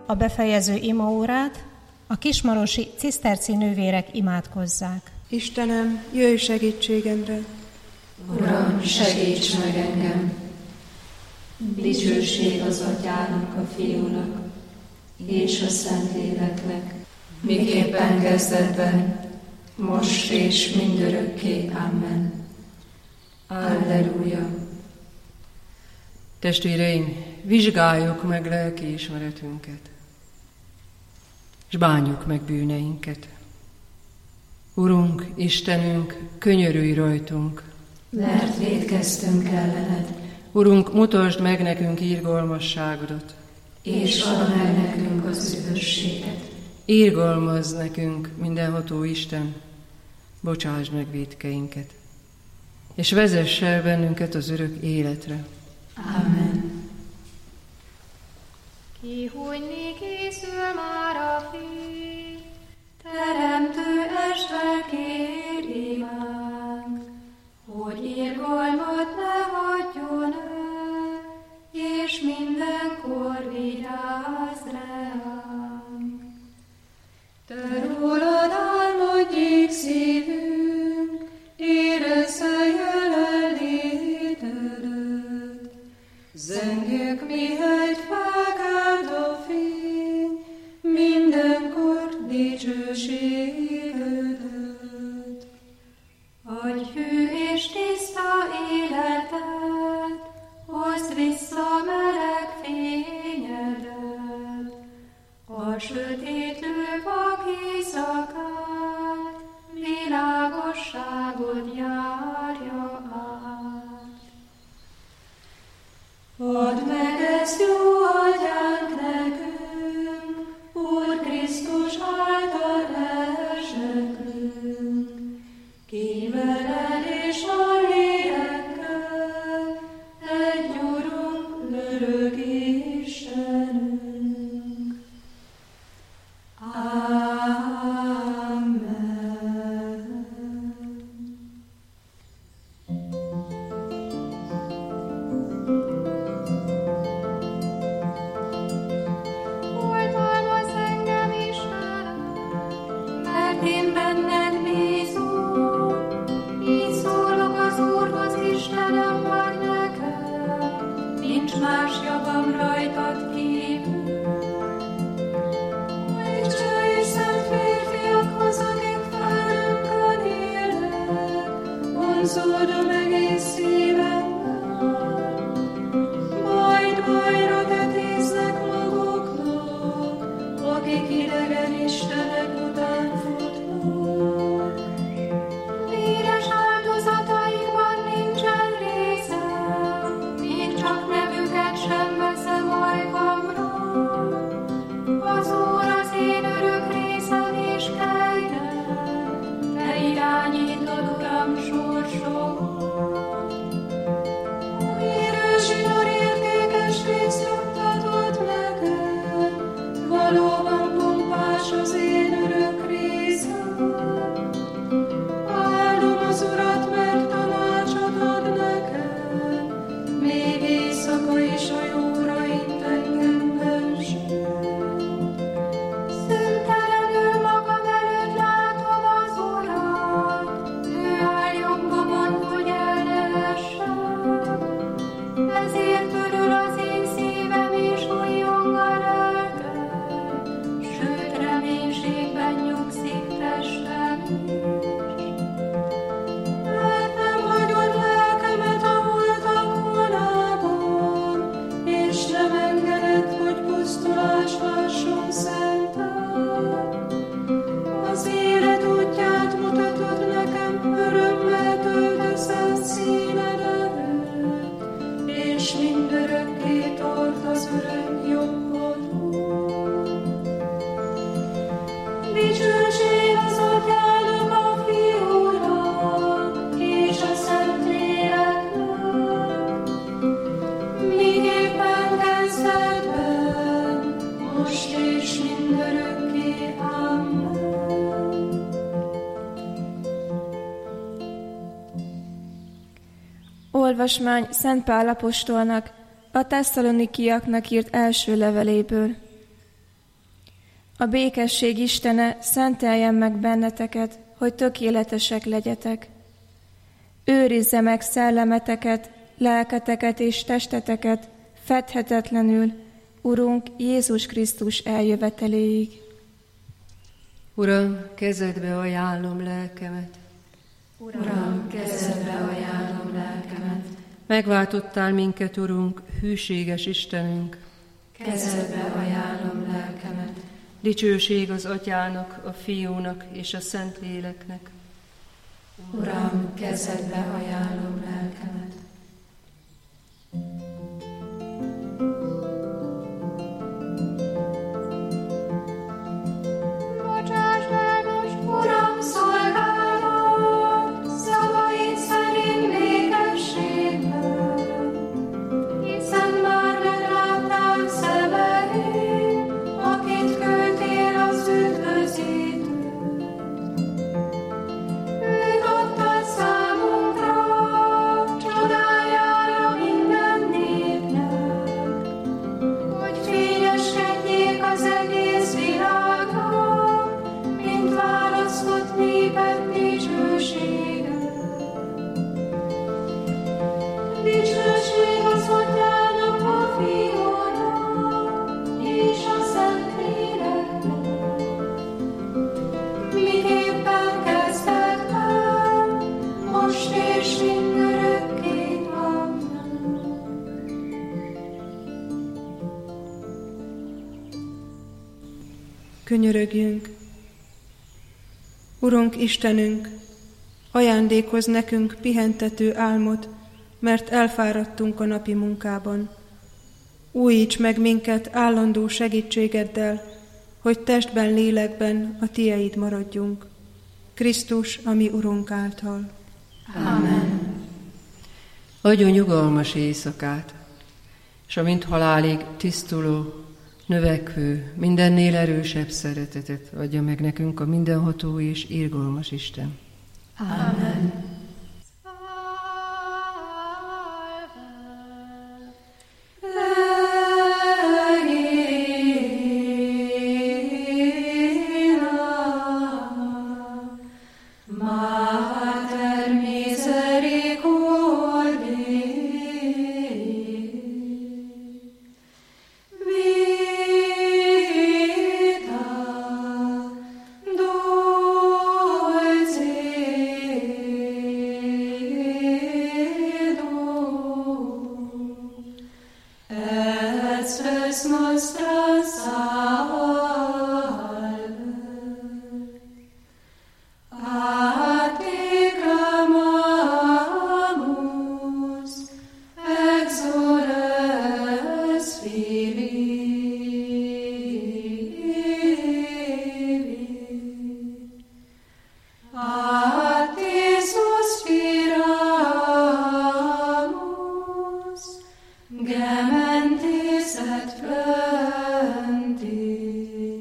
A befejező imaórát a kismarosi ciszterci nővérek imádkozzák. Istenem, jöjj segítségemre! Uram, segíts meg engem! Dicsőség az Atyának, a Fiúnak és a Szentléleknek, miképpen kezdetben, most és mindörökké. Amen. Alleluja! Testvéreim, vizsgáljuk meg lelkiismeretünket, és bánjuk meg bűneinket. Urunk, Istenünk, könyörülj rajtunk, mert vétkeztünk ellened. Urunk, mutasd meg nekünk irgalmasságodat, és add meg nekünk az üdvösséget. Irgalmazz nekünk, mindenható Isten, bocsásd meg vétkeinket, és vezess el bennünket az örök életre. Amen. Kihújni készül már a fény, teremtő este kér imánk, hogy irgalmat ne hagyjon el, és mindenkor vigyázz ránk. Te rólad álmodjék szívünk, érezze jelenlétedet, zengjük mihelyt felkelt a fény, mindenkor dicsőségedet. Adj hű és tiszta életet, hozd vissza meleg fényedet, a sötétlő vak éjszakát, világosságot járja át. Add meg ezt, jó Atyánk, nekünk, Úr Krisztus által elsekünk, ki veled és a lélekkel, egy Urunk, örök Istenünk. Amen. Oltalmazz engem, Istenem, mert én benned bízom. Így szólok az Úrhoz, Istenem, vagy nekem, nincs más javam rajtad kívül. Dicsőj szent férfiakhoz, akik felünkön élnek, vonzódom egész szívemmel. Majd bajra tetéznek maguknak, akik idegen istenek után futnak. Véres áldozataikban nincsen részem, még csak nevüket sem veszem ajkamra. Az Úr az én örök részem és kegyem, te irányítod, Uram, sorsomat. Újra zsinór értékes részt juttatod nekem, valóban pompás az én örök részem. Áldom az Urat, mert tanácsot ad nekem, még éjszaka is a jóra itt engem vezet. Szüntelenül magam előtt látom az Urat, ő áll jobbomon, hogy el ne essem. Ezért örül az én szívem és újjong a lelkem, sőt reménységben nyugszik testem is. Mert nem hagyod lelkemet a holtak vonában, és nem engedett, hogy pusztulás lásson szented. Az élet útját mutatod nekem, örömmel töltesz színed előtt, és mindörökké tart az örök jobbodon. Dicsőség az Atyának, a Fiúnak és a Szentléleknek, miképpen kezdetben, most és mindörökké. Amen. Olvasmány Szent Pál apostolnak a Tesszalonikiaknak írt első leveléből. A békesség Istene szenteljen meg benneteket, hogy tökéletesek legyetek. Őrizze meg szellemeteket, lelketeket és testeteket fedhetetlenül, Urunk Jézus Krisztus eljöveteléig. Uram, kezedbe ajánlom lelkemet. Uram, kezedbe ajánlom lelkemet. Megváltottál minket, Urunk, hűséges Istenünk. Kezedbe ajánlom lelkemet. Dicsőség az Atyának, a Fiúnak és a Szentléleknek. Uram, kezedbe ajánlom lelkemet. Bocsáss el most, Uram, szolgálat, szavaid szerint békességben, hiszen már megláttál szemeid, akit küldtél az üdvözítőt. Őt adtad számunkra, csodájára minden népnek, hogy fényeskedjék az egész világnak, mint választott néped dicsősége. Dicsőség az Atyának, a Fiúnak és a Szentléleknek, miképpen kezdetben, most és mindörökké. Amen. Könyörögjünk! Urunk Istenünk, ajándékozz nekünk pihentető álmot, mert elfáradtunk a napi munkában. Újíts meg minket állandó segítségeddel, hogy testben, lélekben a Tieid maradjunk. Krisztus, a mi Urunk által. Amen. Adjon nyugalmas éjszakát, és amint halálig tisztuló, növekvő, mindennél erősebb szeretetet adja meg nekünk a mindenható és irgalmas Isten. Amen. Mater misericordiae, vita dulcedo, et spes nostra salve. A te clamamus, exores Filii. A te suspiramus, gementis et flentes.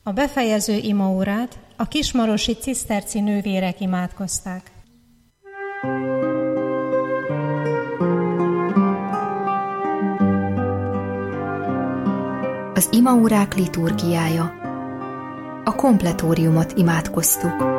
A befejező imaórát a kismarosi ciszterci nővérek imádkozták. Az imaórák liturgiája. A kompletóriumot imádkoztuk.